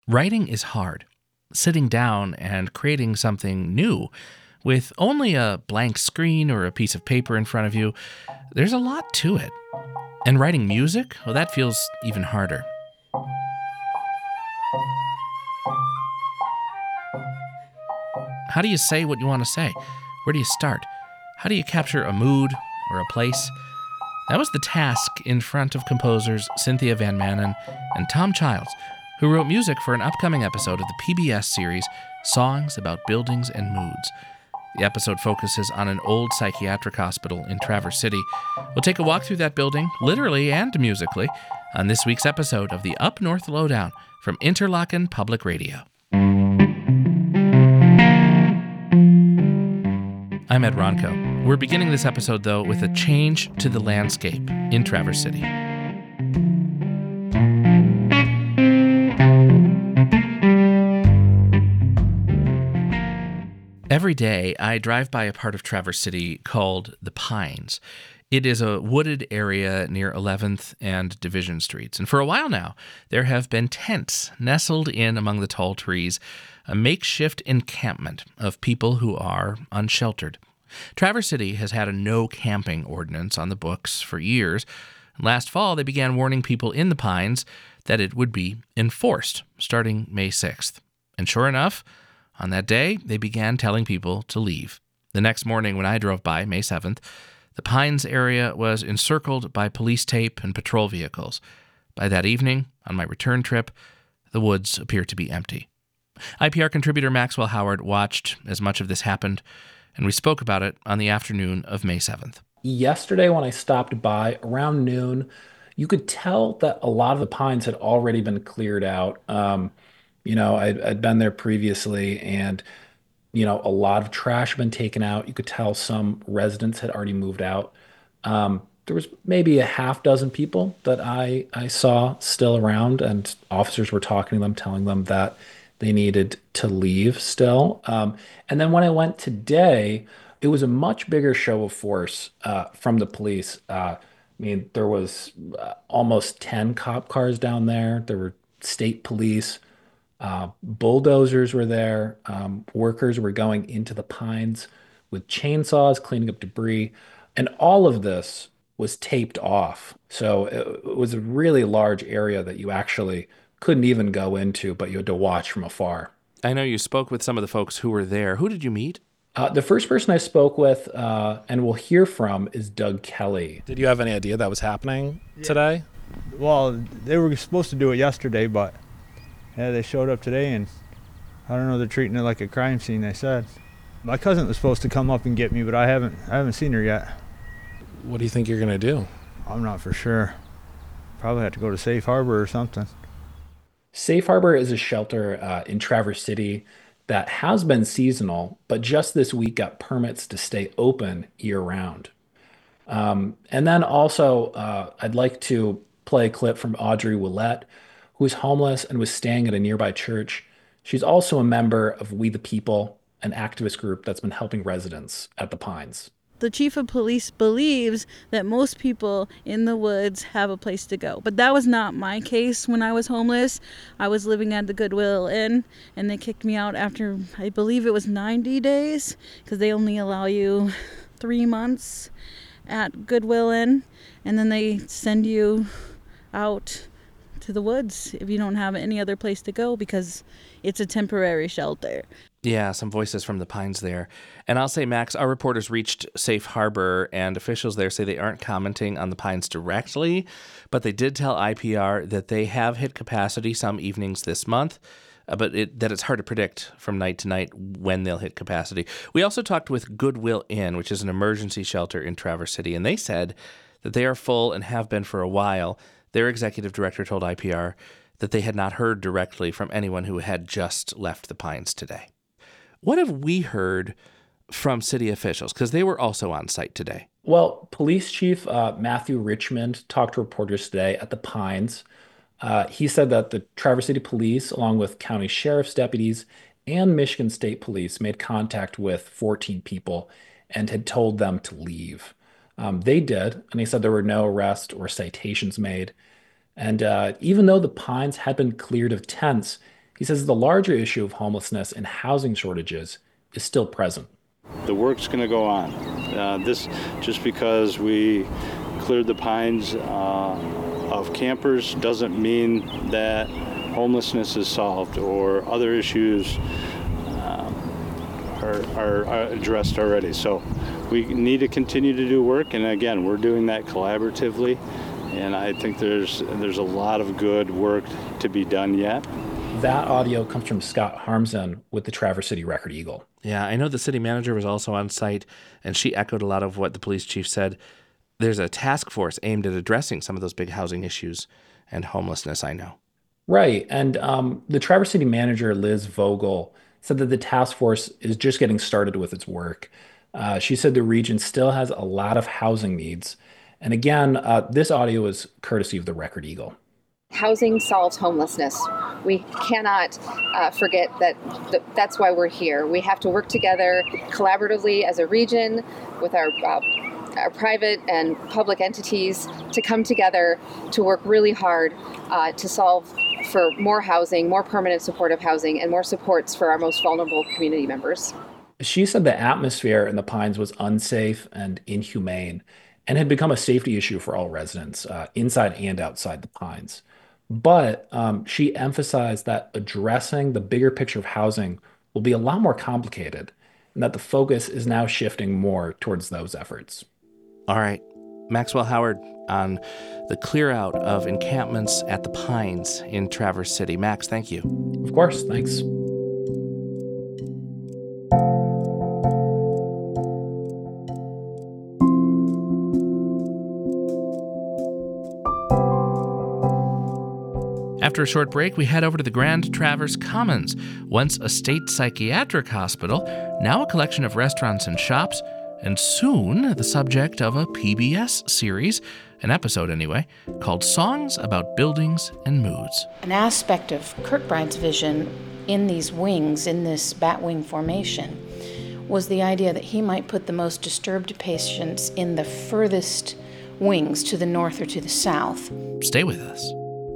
Writing is hard. Sitting down and creating something new with only a blank screen or a piece of paper in front of you, there's a lot to it. And writing music, well, that feels even harder. How do you say what you want to say? Where do you start? How do you capture a mood or a place? That was the task in front of composers Cynthia Van Manen and Tom Childs, who wrote music for an upcoming episode of the PBS series Songs About Buildings and Moods. The episode focuses on an old psychiatric hospital in Traverse City. We'll take a walk through that building, literally and musically, on this week's episode of the Up North Lowdown from Interlochen Public Radio. I'm Ed Ronco. We're beginning this episode, though, with a change to the landscape in Traverse City. Every day, I drive by a part of Traverse City called The Pines. It is a wooded area near 11th and Division Streets. And for a while now, there have been tents nestled in among the tall trees, a makeshift encampment of people who are unsheltered. Traverse City has had a no camping ordinance on the books for years. Last fall, they began warning people in the Pines that it would be enforced starting May 6th. And sure enough, on that day, they began telling people to leave. The next morning when I drove by, May 7th, the Pines area was encircled by police tape and patrol vehicles. By that evening, on my return trip, the woods appeared to be empty. IPR contributor Maxwell Howard watched as much of this happened, and we spoke about it on the afternoon of May 7th. Yesterday, when I stopped by around noon, you could tell that a lot of the pines had already been cleared out. I'd been there previously, and a lot of trash had been taken out. You could tell some residents had already moved out. There was maybe a half dozen people that I saw still around, and officers were talking to them, telling them that they needed to leave still. And then when I went today, it was a much bigger show of force from the police. There was almost 10 cop cars down there. There were state police. Bulldozers were there. Workers were going into the pines with chainsaws, cleaning up debris. And all of this was taped off. So it was a really large area that you actually couldn't even go into, but you had to watch from afar. I know you spoke with some of the folks who were there. Who did you meet? The first person I spoke with and we'll hear from is Doug Kelly. Did you have any idea that was happening today? Well, they were supposed to do it yesterday, but yeah, they showed up today, and I don't know, they're treating it like a crime scene, they said. My cousin was supposed to come up and get me, but I haven't seen her yet. What do you think you're going to do? I'm not for sure. Probably have to go to Safe Harbor or something. Safe Harbor is a shelter in Traverse City that has been seasonal, but just this week got permits to stay open year-round. And then also, I'd like to play a clip from Audrey Willette, who is homeless and was staying at a nearby church. She's also a member of We the People, an activist group that's been helping residents at the Pines. The chief of police believes that most people in the woods have a place to go. But that was not my case when I was homeless. I was living at the Goodwill Inn, and they kicked me out after, I believe it was 90 days, because they only allow you 3 months at Goodwill Inn, and then they send you out to the woods if you don't have any other place to go, because it's a temporary shelter. Yeah, some voices from the Pines there. And I'll say, Max, our reporters reached Safe Harbor, and officials there say they aren't commenting on the Pines directly, but they did tell IPR that they have hit capacity some evenings this month, but that it's hard to predict from night to night when they'll hit capacity. We also talked with Goodwill Inn, which is an emergency shelter in Traverse City, and they said that they are full and have been for a while. Their executive director told IPR that they had not heard directly from anyone who had just left the Pines today. What have we heard from city officials? Because they were also on site today. Well, Police Chief Matthew Richmond talked to reporters today at the Pines. He said that the Traverse City Police, along with county sheriff's deputies and Michigan State Police, made contact with 14 people and had told them to leave. They did, and he said there were no arrests or citations made. And even though the Pines had been cleared of tents, He says the larger issue of homelessness and housing shortages is still present. The work's going to go on. This just because we cleared the pines of campers doesn't mean that homelessness is solved or other issues are addressed already. So we need to continue to do work, and again, we're doing that collaboratively, and I think there's a lot of good work to be done yet. That audio comes from Scott Harmsen with the Traverse City Record Eagle. Yeah, I know the city manager was also on site, and she echoed a lot of what the police chief said. There's a task force aimed at addressing some of those big housing issues and homelessness, I know. Right. And the Traverse City manager, Liz Vogel, said that the task force is just getting started with its work. She said the region still has a lot of housing needs. And again, this audio is courtesy of the Record Eagle. Housing solves homelessness. We cannot forget that that's why we're here. We have to work together collaboratively as a region with our private and public entities to come together to work really hard to solve for more housing, more permanent supportive housing, and more supports for our most vulnerable community members. She said the atmosphere in the Pines was unsafe and inhumane and had become a safety issue for all residents, inside and outside the Pines. But she emphasized that addressing the bigger picture of housing will be a lot more complicated, and that the focus is now shifting more towards those efforts. All right, Maxwell Howard on the clear out of encampments at the Pines in Traverse City. Max, thank you. Of course, thanks. After a short break, we head over to the Grand Traverse Commons, once a state psychiatric hospital, now a collection of restaurants and shops, and soon the subject of a PBS series, an episode anyway, called Songs About Buildings and Moods. An aspect of Kirkbride's vision in these wings, in this batwing formation, was the idea that he might put the most disturbed patients in the furthest wings to the north or to the south. Stay with us.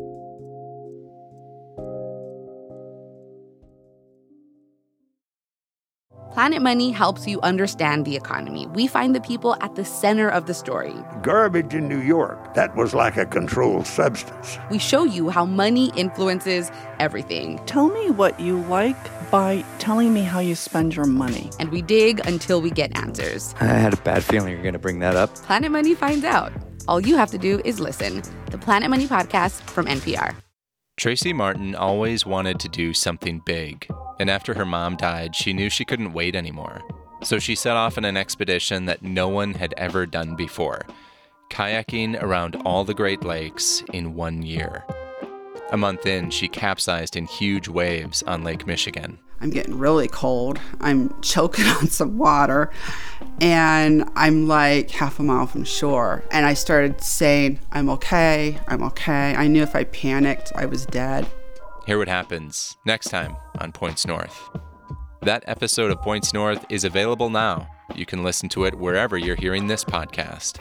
Planet Money helps you understand the economy. We find the people at the center of the story. Garbage in New York, that was like a controlled substance. We show you how money influences everything. Tell me what you like by telling me how you spend your money. And we dig until we get answers. I had a bad feeling you were going to bring that up. Planet Money finds out. All you have to do is listen. The Planet Money podcast from NPR. Tracy Martin always wanted to do something big, and after her mom died, she knew she couldn't wait anymore. So she set off on an expedition that no one had ever done before, kayaking around all the Great Lakes in 1 year. A month in, she capsized in huge waves on Lake Michigan. I'm getting really cold. I'm choking on some water, and I'm like half a mile from shore. And I started saying, I'm okay, I'm okay. I knew if I panicked, I was dead. Hear what happens next time on Points North. That episode of Points North is available now. You can listen to it wherever you're hearing this podcast.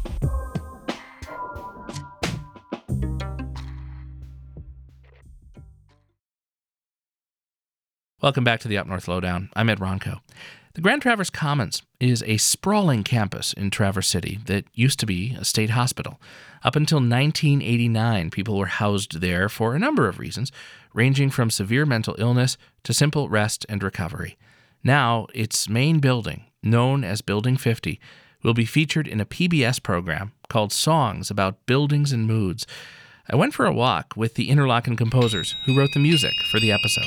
Welcome back to the Up North Lowdown. I'm Ed Ronco. The Grand Traverse Commons is a sprawling campus in Traverse City that used to be a state hospital. Up until 1989, people were housed there for a number of reasons, ranging from severe mental illness to simple rest and recovery. Now, its main building, known as Building 50, will be featured in a PBS program called Songs About Buildings and Moods. I went for a walk with the Interlochen composers who wrote the music for the episode.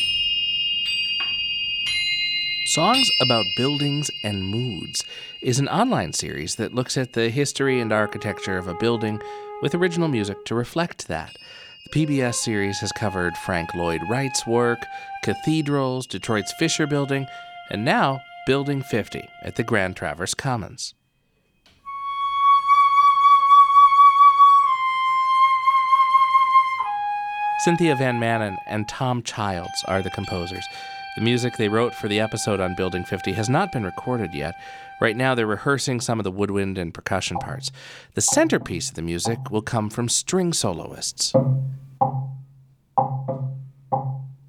Songs About Buildings and Moods is an online series that looks at the history and architecture of a building with original music to reflect that. The PBS series has covered Frank Lloyd Wright's work, cathedrals, Detroit's Fisher Building, and now Building 50 at the Grand Traverse Commons. Cynthia Van Manen and Tom Childs are the composers. The music they wrote for the episode on Building 50 has not been recorded yet. Right now they're rehearsing some of the woodwind and percussion parts. The centerpiece of the music will come from string soloists.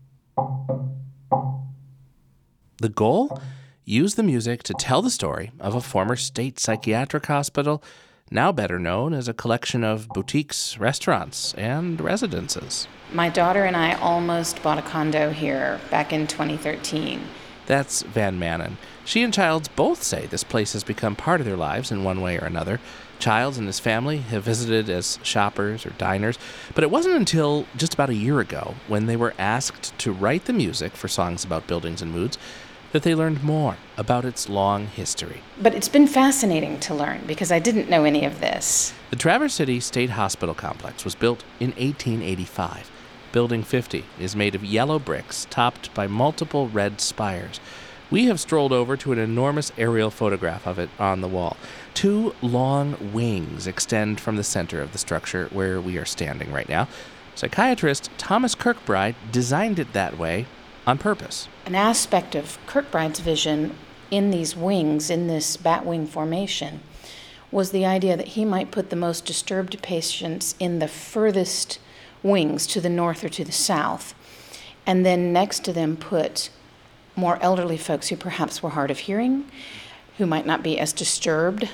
The goal? Use the music to tell the story of a former state psychiatric hospital, now better known as a collection of boutiques, restaurants, and residences. My daughter and I almost bought a condo here back in 2013. That's Van Manen. She and Childs both say this place has become part of their lives in one way or another. Childs and his family have visited as shoppers or diners, but it wasn't until just about a year ago, when they were asked to write the music for songs about buildings and moods, that they learned more about its long history. But it's been fascinating to learn because I didn't know any of this. The Traverse City State Hospital complex was built in 1885. Building 50 is made of yellow bricks topped by multiple red spires. We have strolled over to an enormous aerial photograph of it on the wall. 2 long wings extend from the center of the structure where we are standing right now. Psychiatrist Thomas Kirkbride designed it that way on purpose. An aspect of Kirkbride's vision in these wings, in this bat wing formation, was the idea that he might put the most disturbed patients in the furthest wings to the north or to the south, and then next to them put more elderly folks who perhaps were hard of hearing, who might not be as disturbed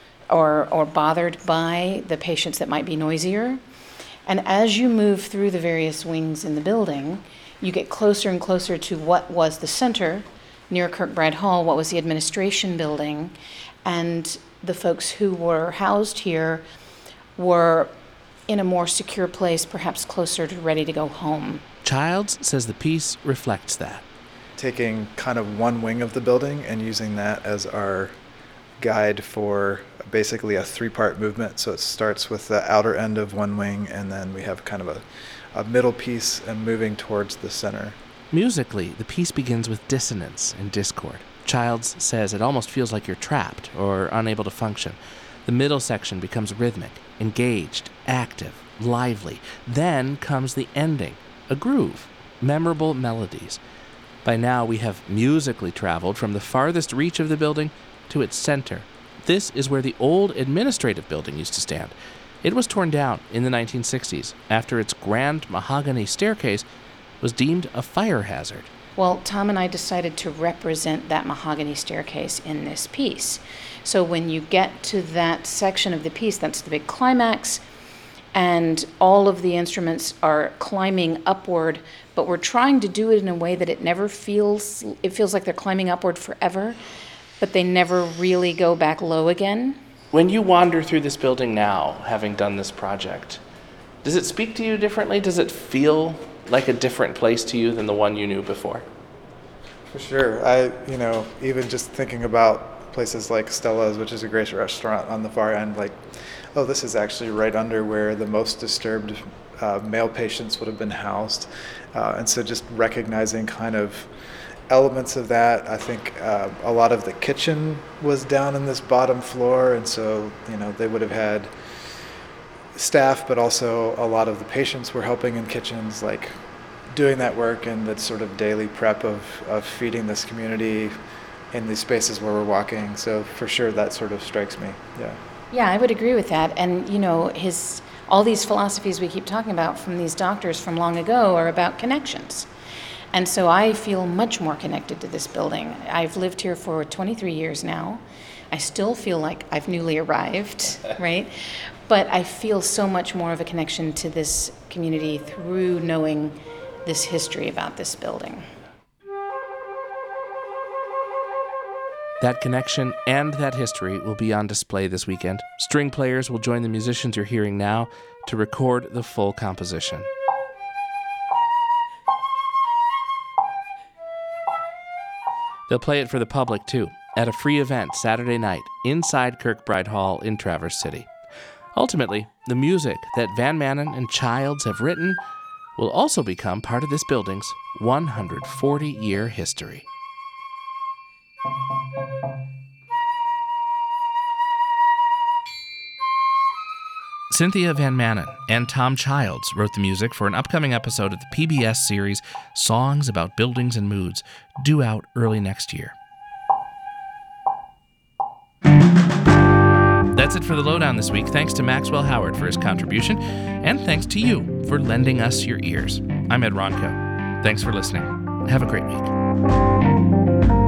or bothered by the patients that might be noisier. And as you move through the various wings in the building, you get closer and closer to what was the center near Kirkbride Hall, what was the administration building, and the folks who were housed here were in a more secure place, perhaps closer to ready to go home. Childs says the piece reflects that. Taking kind of one wing of the building and using that as our guide for basically a 3-part movement. So it starts with the outer end of one wing, and then we have kind of a middle piece and moving towards the center. Musically, the piece begins with dissonance and discord. Childs says it almost feels like you're trapped or unable to function. The middle section becomes rhythmic, engaged, active, lively. Then comes the ending, a groove, memorable melodies. By now, we have musically traveled from the farthest reach of the building to its center. This is where the old administrative building used to stand. It was torn down in the 1960s after its grand mahogany staircase was deemed a fire hazard. Well, Tom and I decided to represent that mahogany staircase in this piece. So when you get to that section of the piece, that's the big climax, and all of the instruments are climbing upward, but we're trying to do it in a way that it feels like they're climbing upward forever, but they never really go back low again. When you wander through this building now, having done this project, does it speak to you differently? Does it feel like a different place to you than the one you knew before? For sure. Even just thinking about places like Stella's, which is a great restaurant on the far end, this is actually right under where the most disturbed male patients would have been housed. And so just recognizing kind of elements of that. I think a lot of the kitchen was down in this bottom floor, and so they would have had staff, but also a lot of the patients were helping in kitchens, doing that work and that sort of daily prep of feeding this community in these spaces where we're walking. So for sure that sort of strikes me. Yeah, I would agree with that. And all these philosophies we keep talking about from these doctors from long ago are about connections. And so I feel much more connected to this building. I've lived here for 23 years now. I still feel like I've newly arrived, right? But I feel so much more of a connection to this community through knowing this history about this building. That connection and that history will be on display this weekend. String players will join the musicians you're hearing now to record the full composition. They'll play it for the public, too, at a free event Saturday night inside Kirkbride Hall in Traverse City. Ultimately, the music that Van Manen and Childs have written will also become part of this building's 140-year history. Cynthia Van Manen and Tom Childs wrote the music for an upcoming episode of the PBS series Songs About Buildings and Moods, due out early next year. That's it for the Lowdown this week. Thanks to Maxwell Howard for his contribution, and thanks to you for lending us your ears. I'm Ed Ronco. Thanks for listening. Have a great week.